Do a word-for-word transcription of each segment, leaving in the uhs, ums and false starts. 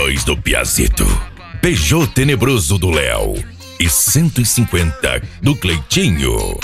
dois do Piazito, Peugeot Tenebroso do Léo e cento e cinquenta do Cleitinho.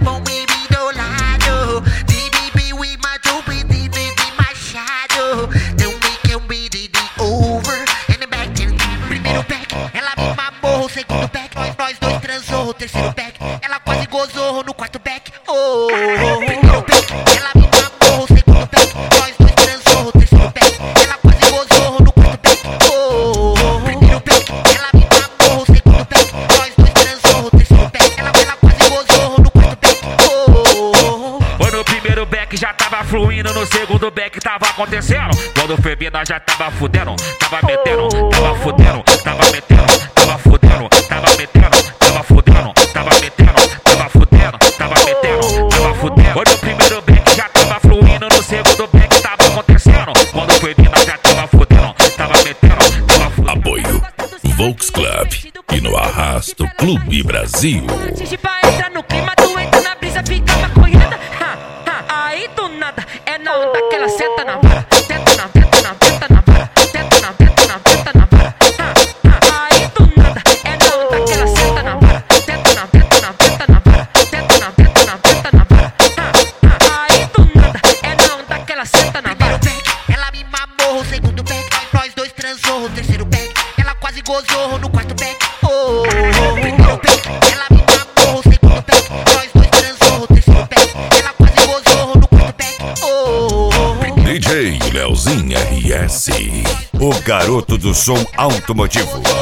Segundo back, nós dois transou. Terceiro back, ela quase gozou no quarto back. Oh, primeiro back, ela me mamou. Segundo back, nós dois transou. Terceiro back, ela quase gozou no quarto back. Oh, primeiro back, ela me mamou. Segundo back, nós dois transou. Terceiro back, ela, ela quase gozou no quarto back. Oh, foi no primeiro back já tava fluindo, no segundo back tava acontecendo. Quando foi vida já tava fudendo, tava metendo, tava fudendo, tava metendo, tava fudendo, tava metendo, tava fudendo, tava metendo, tava fudendo, tava metendo, tava fudendo. Foi no primeiro back já tava fluindo, no segundo back tava acontecendo. Quando foi vida já tava fudendo, tava metendo, tava fudendo. Apoio Volks Club e no Arrasto Clube Brasil. Pra entrar no clima, tu entra na brisa, fica maconhada. Ha, ha, aí do nada, é na onda que ela senta na vara. Senta na, senta na, senta na vara. Senta na, senta na, senta na vara. Ha, ha, aí do nada, é na onda que ela senta na vara. Senta na, senta na, senta na vara. Senta na, senta na, senta na vara. Ha, ha, aí do nada, é na onda que ela senta na vara. primeiro back, ela me mamou. Segundo back, nós dois transou. Terceiro back, ela quase gozou no quarto back. Oh, primeiro back, ela me mamou. Segundo back, nós dois transou. Terceiro back, ela quase gozou no quarto back. Oh, D J Leozinho R S, o garoto do som automotivo.